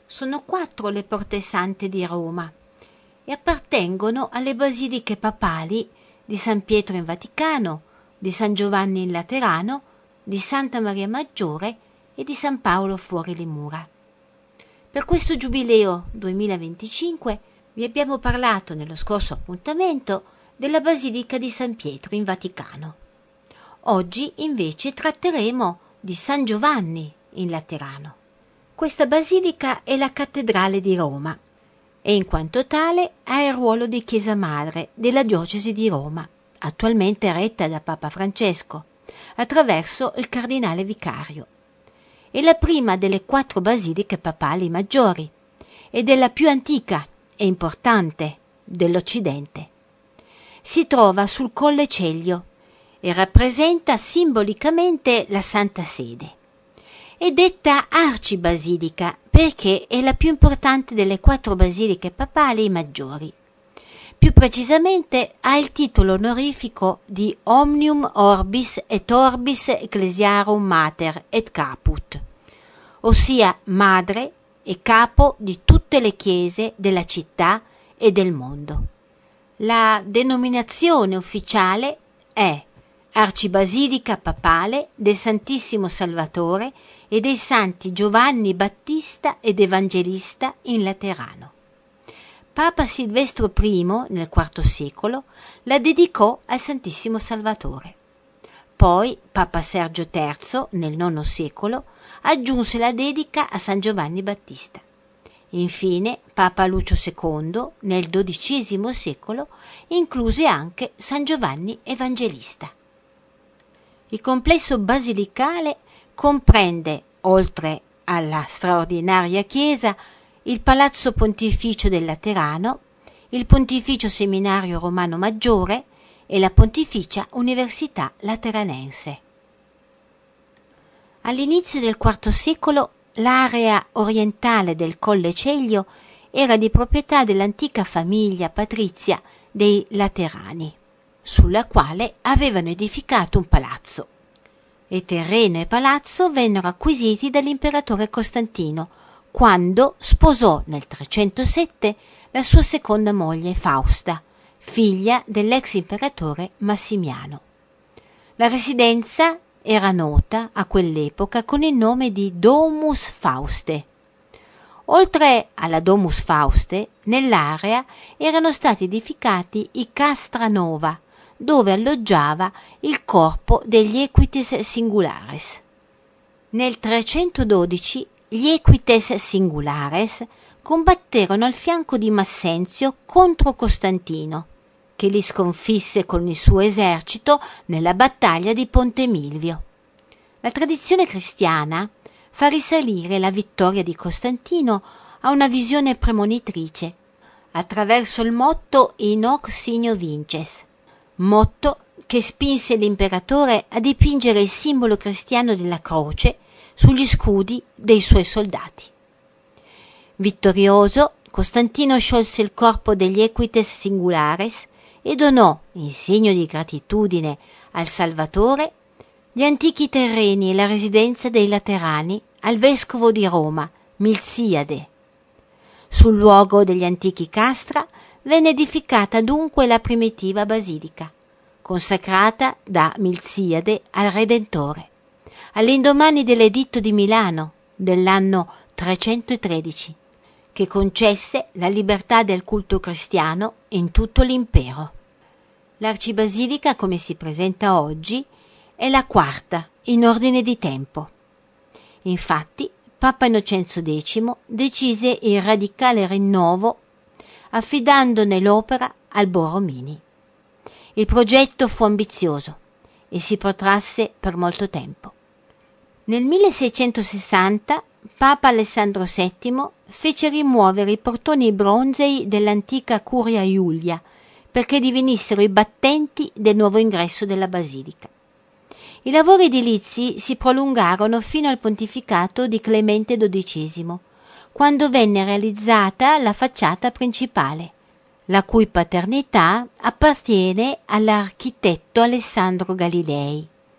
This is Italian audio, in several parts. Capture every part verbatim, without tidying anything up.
Sono quattro le porte sante di Roma e appartengono alle basiliche papali di San Pietro in Vaticano, di San Giovanni in Laterano, di Santa Maria Maggiore e di San Paolo fuori le mura. Per questo giubileo duemilaventicinque vi abbiamo parlato nello scorso appuntamento della Basilica di San Pietro in Vaticano. Oggi invece tratteremo di San Giovanni in Laterano. Questa basilica è la cattedrale di Roma e in quanto tale ha il ruolo di chiesa madre della diocesi di Roma, attualmente retta da Papa Francesco, attraverso il cardinale vicario. È la prima delle quattro basiliche papali maggiori ed è la più antica e importante dell'Occidente. Si trova sul Colle Celio e rappresenta simbolicamente la Santa Sede. È detta arcibasilica perché è la più importante delle quattro basiliche papali maggiori. Più precisamente ha il titolo onorifico di Omnium Orbis et Orbis Ecclesiarum Mater et Caput, ossia madre e capo di tutte le chiese della città e del mondo. La denominazione ufficiale è Arcibasilica Papale del Santissimo Salvatore e dei Santi Giovanni Battista ed Evangelista in Laterano. Papa Silvestro I, nel quarto secolo, la dedicò al Santissimo Salvatore. Poi Papa Sergio terzo, nel nono secolo, aggiunse la dedica a San Giovanni Battista. Infine, Papa Lucio secondo, nel dodicesimo secolo, incluse anche San Giovanni Evangelista. Il complesso basilicale comprende, oltre alla straordinaria chiesa, il Palazzo Pontificio del Laterano, il Pontificio Seminario Romano Maggiore e la Pontificia Università Lateranense. All'inizio del quarto secolo l'area orientale del Colle Celio era di proprietà dell'antica famiglia patrizia dei Laterani, sulla quale avevano edificato un palazzo. E terreno e palazzo vennero acquisiti dall'imperatore Costantino quando sposò nel trecentosette la sua seconda moglie Fausta, figlia dell'ex imperatore Massimiano. La residenza era nota a quell'epoca con il nome di Domus Fauste. Oltre alla Domus Fauste, nell'area erano stati edificati i Castra Nova, dove alloggiava il corpo degli Equites Singulares. Nel trecentododici gli Equites Singulares combatterono al fianco di Massenzio contro Costantino, che li sconfisse con il suo esercito nella battaglia di Ponte Milvio. La tradizione cristiana fa risalire la vittoria di Costantino a una visione premonitrice, attraverso il motto In hoc signo vinces, motto che spinse l'imperatore a dipingere il simbolo cristiano della croce sugli scudi dei suoi soldati. Vittorioso, Costantino sciolse il corpo degli Equites Singulares e donò, in segno di gratitudine al Salvatore, gli antichi terreni e la residenza dei Laterani al vescovo di Roma, Milziade. Sul luogo degli antichi castra venne edificata dunque la primitiva basilica, consacrata da Milziade al Redentore, all'indomani dell'editto di Milano dell'anno trecentotredici, che concesse la libertà del culto cristiano in tutto l'impero. L'arcibasilica, come si presenta oggi, è la quarta in ordine di tempo. Infatti, Papa Innocenzo X decise il radicale rinnovo affidandone l'opera al Borromini. Il progetto fu ambizioso e si protrasse per molto tempo. Nel milleseicentosessanta Papa Alessandro settimo fece rimuovere i portoni bronzei dell'antica Curia Iulia perché divenissero i battenti del nuovo ingresso della basilica. I lavori edilizi si prolungarono fino al pontificato di Clemente dodicesimo, quando venne realizzata la facciata principale, la cui paternità appartiene all'architetto Alessandro Galilei.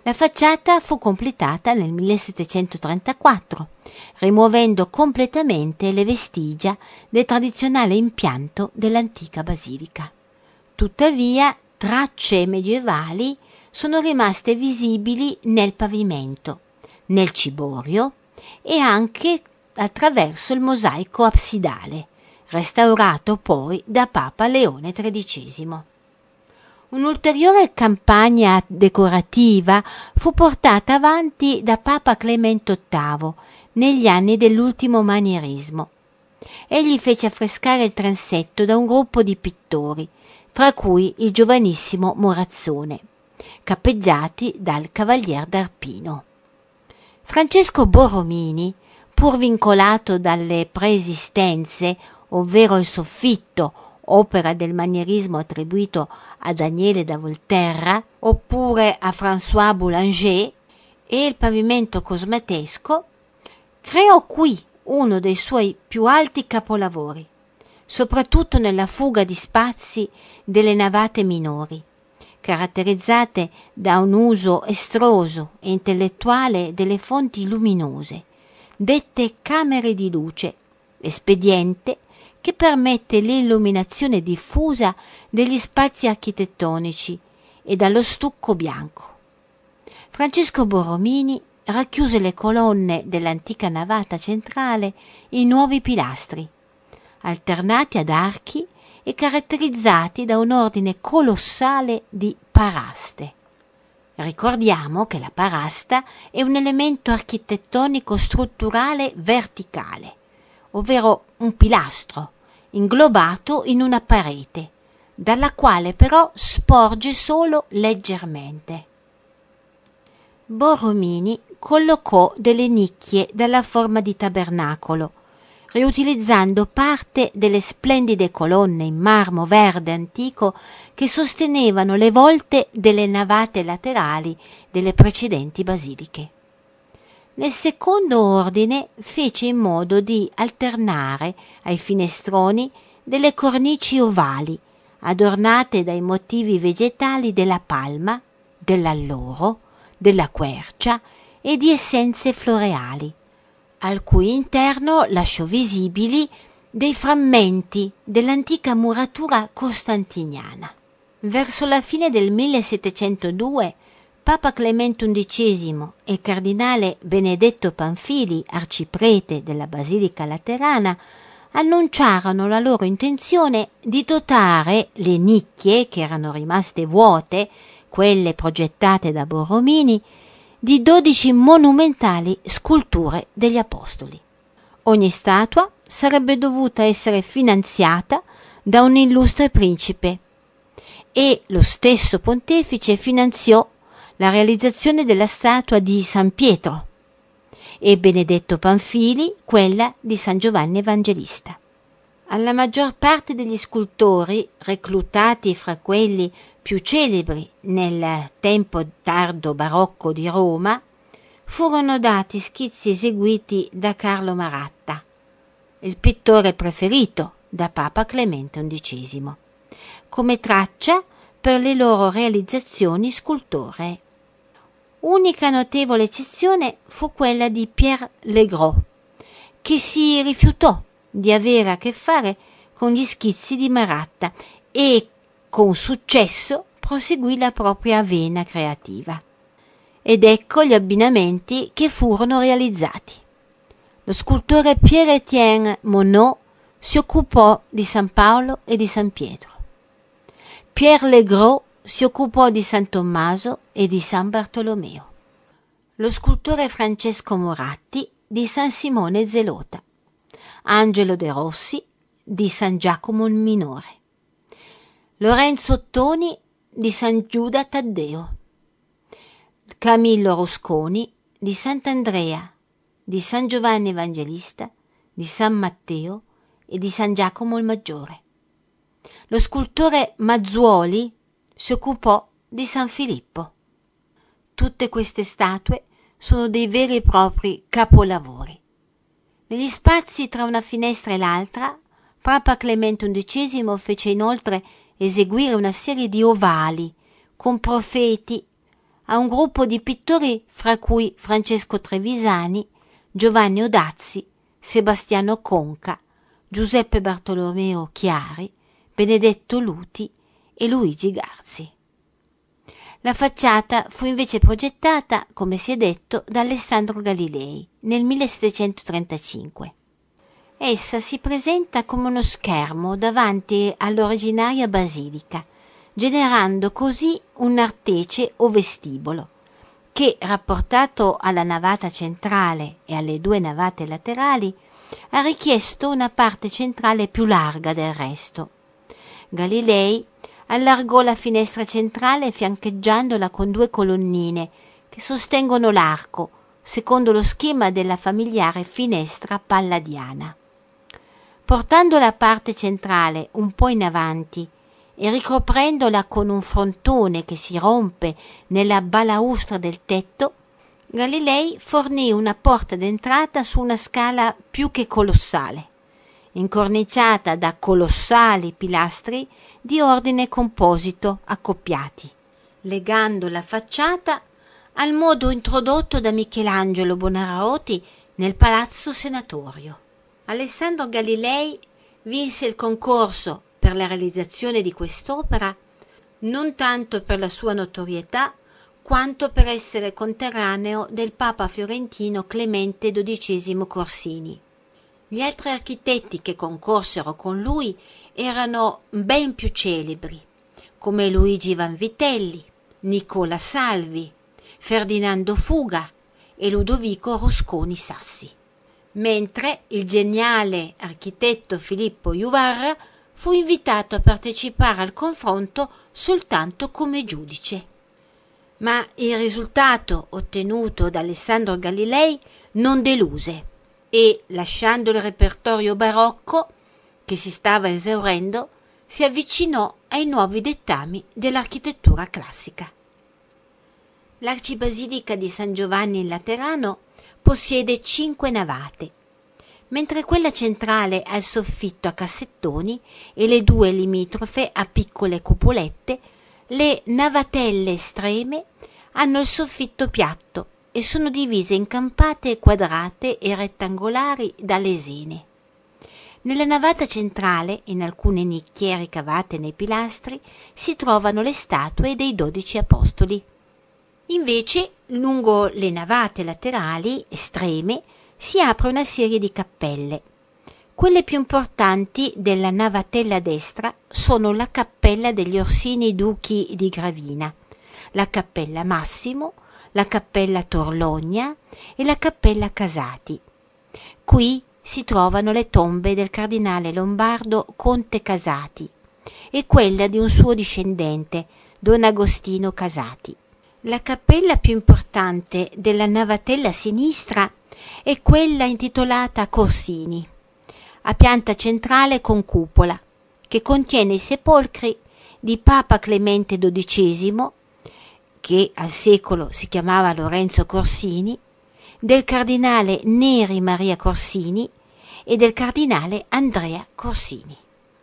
La facciata fu completata nel millesettecentotrentaquattro, rimuovendo completamente le vestigia del tradizionale impianto dell'antica basilica. Tuttavia, tracce medievali sono rimaste visibili nel pavimento, nel ciborio e anche attraverso il mosaico absidale, restaurato poi da Papa Leone tredicesimo. Un'ulteriore campagna decorativa fu portata avanti da Papa Clemente ottavo negli anni dell'ultimo manierismo. Egli fece affrescare il transetto da un gruppo di pittori, tra cui il giovanissimo Morazzone, cappeggiati dal Cavalier d'Arpino. Francesco Borromini, pur vincolato dalle preesistenze, ovvero il soffitto, opera del manierismo attribuito a Daniele da Volterra oppure a François Boulanger, e il pavimento cosmatesco, creò qui uno dei suoi più alti capolavori, soprattutto nella fuga di spazi delle navate minori, caratterizzate da un uso estroso e intellettuale delle fonti luminose, dette camere di luce, espediente che permette l'illuminazione diffusa degli spazi architettonici e dallo stucco bianco. Francesco Borromini racchiuse le colonne dell'antica navata centrale in nuovi pilastri, alternati ad archi e caratterizzati da un ordine colossale di paraste. Ricordiamo che la parasta è un elemento architettonico strutturale verticale, ovvero un pilastro inglobato in una parete, dalla quale però sporge solo leggermente. Borromini collocò delle nicchie dalla forma di tabernacolo, riutilizzando parte delle splendide colonne in marmo verde antico che sostenevano le volte delle navate laterali delle precedenti basiliche. Nel secondo ordine fece in modo di alternare ai finestroni delle cornici ovali, adornate dai motivi vegetali della palma, dell'alloro, della quercia e di essenze floreali, al cui interno lasciò visibili dei frammenti dell'antica muratura costantiniana. Verso la fine del millesettecentodue Papa Clemente undicesimo e cardinale Benedetto Pamphili, arciprete della Basilica Laterana, annunciarono la loro intenzione di dotare le nicchie, che erano rimaste vuote, quelle progettate da Borromini, di dodici monumentali sculture degli Apostoli. Ogni statua sarebbe dovuta essere finanziata da un illustre principe e lo stesso pontefice finanziò la realizzazione della statua di San Pietro e Benedetto Pamphili quella di San Giovanni Evangelista. Alla maggior parte degli scultori, reclutati fra quelli più celebri nel tempo tardo barocco di Roma, furono dati schizzi eseguiti da Carlo Maratta, il pittore preferito da Papa Clemente undicesimo, come traccia per le loro realizzazioni scultoree. Unica notevole eccezione fu quella di Pierre Legros, che si rifiutò di avere a che fare con gli schizzi di Maratta e con successo proseguì la propria vena creativa. Ed ecco gli abbinamenti che furono realizzati. Lo scultore Pierre-Étienne Monod si occupò di San Paolo e di San Pietro. Pierre Legros si occupò di San Tommaso e di San Bartolomeo. Lo scultore Francesco Moratti di San Simone Zelota. Angelo De Rossi di San Giacomo il Minore. Lorenzo Ottoni di San Giuda Taddeo. Camillo Rusconi di Sant'Andrea, di San Giovanni Evangelista, di San Matteo e di San Giacomo il Maggiore. Lo scultore Mazzuoli si occupò di San Filippo. Tutte queste statue sono dei veri e propri capolavori. Negli spazi tra una finestra e l'altra, Papa Clemente undicesimo fece inoltre eseguire una serie di ovali con profeti, a un gruppo di pittori fra cui Francesco Trevisani, Giovanni Odazzi, Sebastiano Conca, Giuseppe Bartolomeo Chiari, Benedetto Luti e Luigi Garzi. La facciata fu invece progettata, come si è detto, da Alessandro Galilei nel millesettecentotrentacinque. Essa si presenta come uno schermo davanti all'originaria basilica, generando così un artece o vestibolo, che, rapportato alla navata centrale e alle due navate laterali, ha richiesto una parte centrale più larga del resto. Galilei allargò la finestra centrale fiancheggiandola con due colonnine che sostengono l'arco, secondo lo schema della familiare finestra palladiana. Portando la parte centrale un po' in avanti e ricoprendola con un frontone che si rompe nella balaustra del tetto, Galilei fornì una porta d'entrata su una scala più che colossale, incorniciata da colossali pilastri di ordine composito accoppiati, legando la facciata al modo introdotto da Michelangelo Buonarroti nel Palazzo Senatorio. Alessandro Galilei vinse il concorso per la realizzazione di quest'opera non tanto per la sua notorietà quanto per essere conterraneo del Papa fiorentino Clemente dodicesimo Corsini. Gli altri architetti che concorsero con lui erano ben più celebri, come Luigi Vanvitelli, Nicola Salvi, Ferdinando Fuga e Ludovico Rusconi Sassi, mentre il geniale architetto Filippo Juvarra fu invitato a partecipare al confronto soltanto come giudice. Ma il risultato ottenuto da Alessandro Galilei non deluse e, lasciando il repertorio barocco, che si stava esaurendo, si avvicinò ai nuovi dettami dell'architettura classica. L'arcibasilica di San Giovanni in Laterano possiede cinque navate, mentre quella centrale ha il soffitto a cassettoni e le due limitrofe a piccole cupolette. Le navatelle estreme hanno il soffitto piatto e sono divise in campate quadrate e rettangolari da lesene. Nella navata centrale, in alcune nicchie ricavate nei pilastri, si trovano le statue dei dodici apostoli. Invece, lungo le navate laterali estreme si apre una serie di cappelle. Quelle più importanti della navatella destra sono la cappella degli Orsini Duchi di Gravina, la cappella Massimo, la cappella Torlogna e la cappella Casati. Qui si trovano le tombe del cardinale lombardo Conte Casati e quella di un suo discendente, Don Agostino Casati. La cappella più importante della navatella sinistra è quella intitolata Corsini, a pianta centrale con cupola, che contiene i sepolcri di Papa Clemente dodicesimo, che al secolo si chiamava Lorenzo Corsini, del cardinale Neri Maria Corsini e del cardinale Andrea Corsini.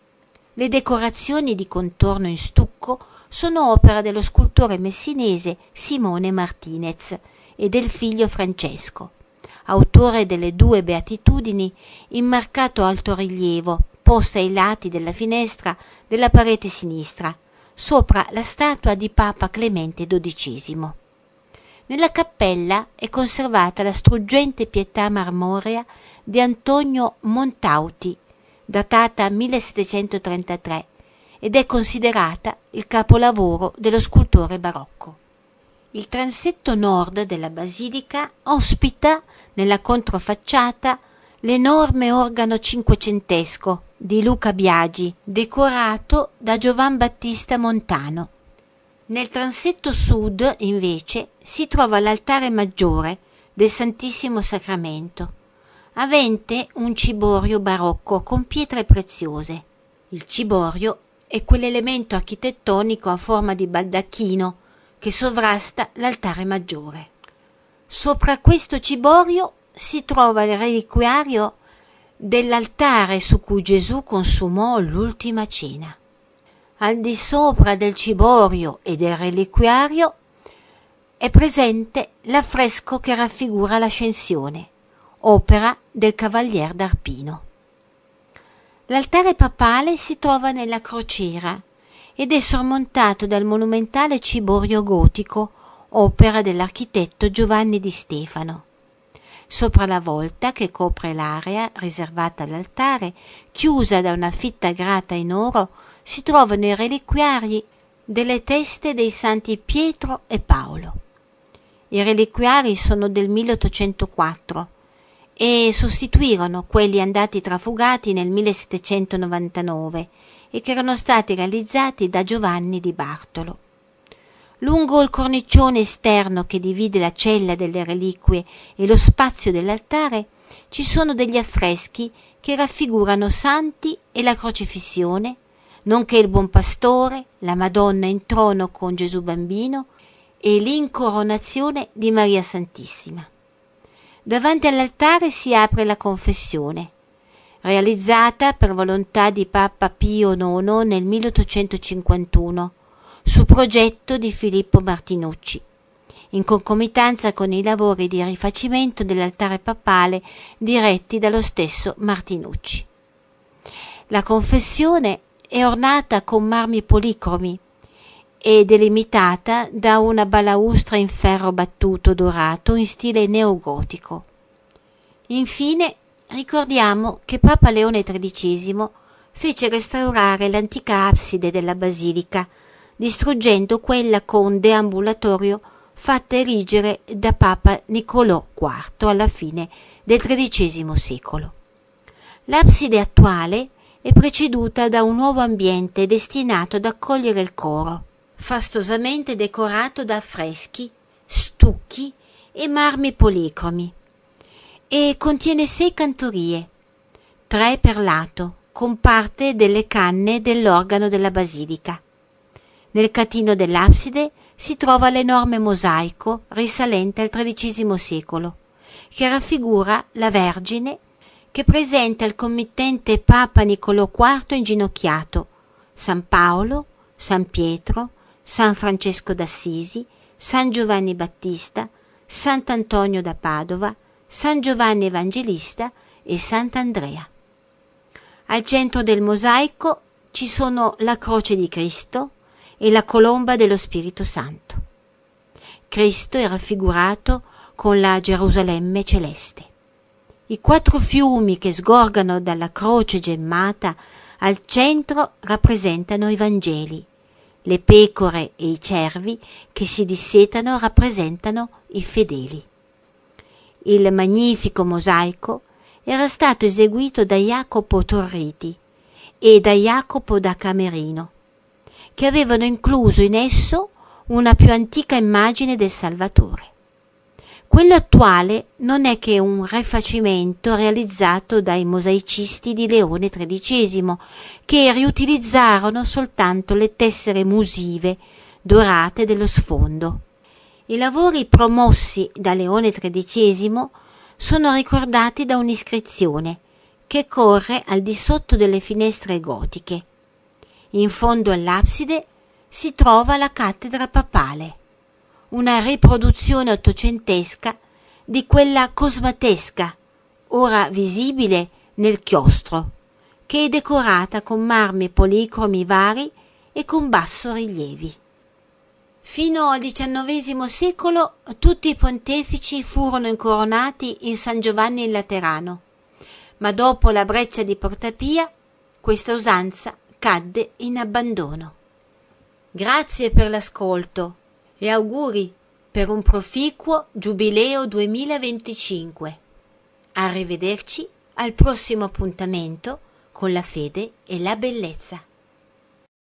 Le decorazioni di contorno in stucco sono opera dello scultore messinese Simone Martinez e del figlio Francesco, autore delle due beatitudini in marcato altorilievo poste ai lati della finestra della parete sinistra, sopra la statua di Papa Clemente dodicesimo. Nella cappella è conservata la struggente pietà marmorea di Antonio Montauti, datata millesettecentotrentatré, ed è considerata il capolavoro dello scultore barocco. Il transetto nord della basilica ospita nella controfacciata l'enorme organo cinquecentesco di Luca Biagi, decorato da Giovan Battista Montano. Nel transetto sud, invece, si trova l'altare maggiore del Santissimo Sacramento, avente un ciborio barocco con pietre preziose. Il ciborio è quell'elemento architettonico a forma di baldacchino che sovrasta l'altare maggiore. Sopra questo ciborio si trova il reliquiario dell'altare su cui Gesù consumò l'ultima cena. Al di sopra del ciborio e del reliquiario è presente l'affresco che raffigura l'Ascensione, opera del Cavalier d'Arpino. L'altare papale si trova nella crociera ed è sormontato dal monumentale ciborio gotico, opera dell'architetto Giovanni di Stefano. Sopra la volta che copre l'area riservata all'altare, chiusa da una fitta grata in oro, si trovano i reliquiari delle teste dei santi Pietro e Paolo. I reliquiari sono del milleottocentoquattro e sostituirono quelli andati trafugati nel millesettecentonovantanove e che erano stati realizzati da Giovanni di Bartolo. Lungo il cornicione esterno che divide la cella delle reliquie e lo spazio dell'altare ci sono degli affreschi che raffigurano santi e la crocifissione, nonché il Buon Pastore, la Madonna in trono con Gesù Bambino e l'incoronazione di Maria Santissima. Davanti all'altare si apre la confessione, realizzata per volontà di Papa Pio nono nel milleottocentocinquantuno, su progetto di Filippo Martinucci, in concomitanza con i lavori di rifacimento dell'altare papale diretti dallo stesso Martinucci. La confessione è ornata con marmi policromi e delimitata da una balaustra in ferro battuto dorato in stile neogotico. Infine ricordiamo che Papa Leone tredicesimo fece restaurare l'antica abside della basilica, distruggendo quella con deambulatorio fatta erigere da Papa Niccolò quarto alla fine del tredicesimo secolo. L'abside attuale è preceduta da un nuovo ambiente destinato ad accogliere il coro, fastosamente decorato da affreschi, stucchi e marmi policromi, e contiene sei cantorie, tre per lato, con parte delle canne dell'organo della basilica. Nel catino dell'abside si trova l'enorme mosaico risalente al tredicesimo secolo, che raffigura la Vergine che presenta il committente Papa Niccolò quarto inginocchiato, San Paolo, San Pietro, San Francesco d'Assisi, San Giovanni Battista, Sant'Antonio da Padova, San Giovanni Evangelista e Sant'Andrea. Al centro del mosaico ci sono la croce di Cristo e la colomba dello Spirito Santo. Cristo è raffigurato con la Gerusalemme celeste. I quattro fiumi che sgorgano dalla croce gemmata al centro rappresentano i Vangeli. Le pecore e i cervi che si dissetano rappresentano i fedeli. Il magnifico mosaico era stato eseguito da Jacopo Torriti e da Jacopo da Camerino, che avevano incluso in esso una più antica immagine del Salvatore. Quello attuale non è che un rifacimento realizzato dai mosaicisti di Leone tredicesimo, che riutilizzarono soltanto le tessere musive dorate dello sfondo. I lavori promossi da Leone tredicesimo sono ricordati da un'iscrizione che corre al di sotto delle finestre gotiche. In fondo all'abside si trova la cattedra papale, una riproduzione ottocentesca di quella cosmatesca, ora visibile nel chiostro, che è decorata con marmi policromi vari e con bassorilievi. Fino al diciannovesimo secolo tutti i pontefici furono incoronati in San Giovanni in Laterano, ma dopo la breccia di Porta Pia questa usanza cadde in abbandono. Grazie per l'ascolto e auguri per un proficuo Giubileo duemilaventicinque. Arrivederci al prossimo appuntamento con la fede e la bellezza.